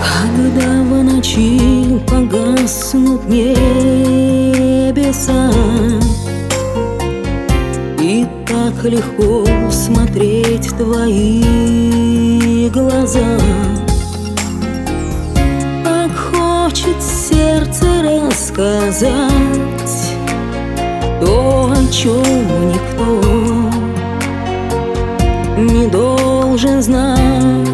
Когда в ночи погаснут небеса, и так легко смотреть в твои глаза, так хочет сердце рассказать то, о чем никто не должен знать.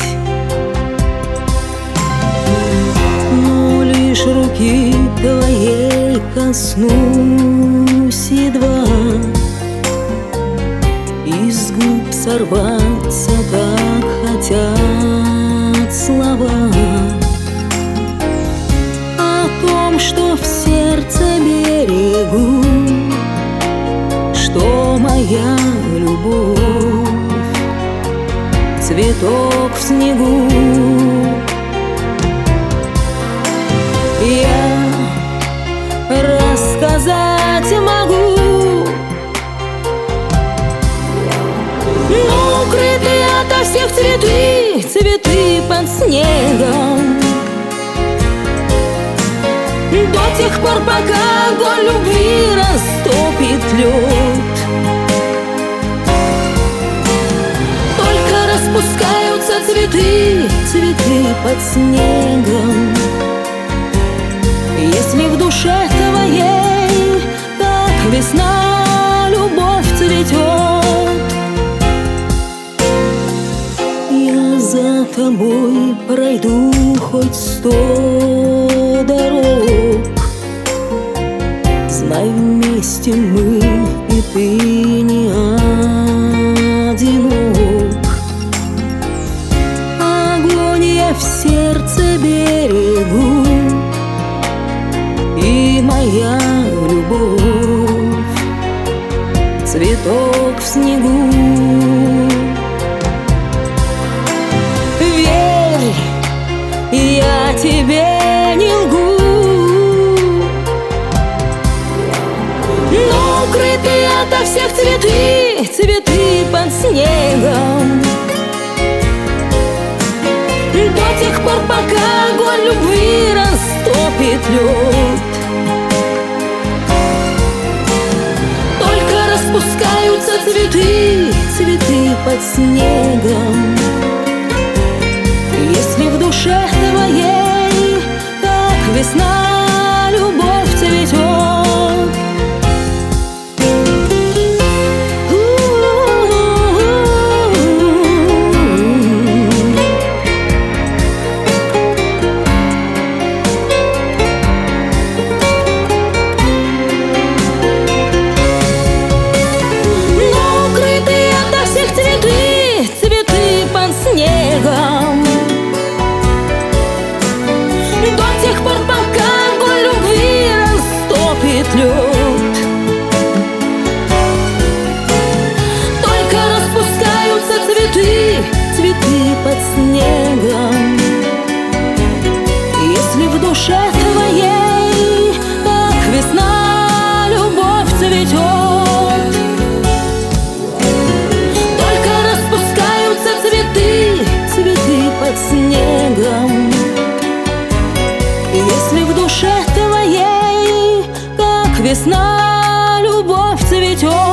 Но лишь руки твоей коснусь едва, из губ сорваться так хотят слова о том, что в сердце берегу, что моя любовь — цветок в снегу. Я рассказать могу, но укрытые ото всех цветы, цветы под снегом, до тех пор, пока огонь любви растопит лед. Только распускаются цветы, цветы под снегом, если в душе твоей, как весна, любовь цветет. Я за тобой пройду хоть 100 дорог, знай, вместе мы, и ты не одинок. Огонь я в сердце берегу, и моя любовь — цветок в снегу. Верь, я тебе не лгу, но укрытые ото всех цветы, цветы под снегом, до тех пор, пока огонь любви растопит лед. Только распускаются цветы, цветы под снегом, если в душе твоей, как весна, любовь цветет. Лед. Только распускаются цветы, цветы под снегом, если в душе твоей, как весна, любовь цветет. Только распускаются цветы, цветы под снегом, если в душе твоей, весна, любовь цветет.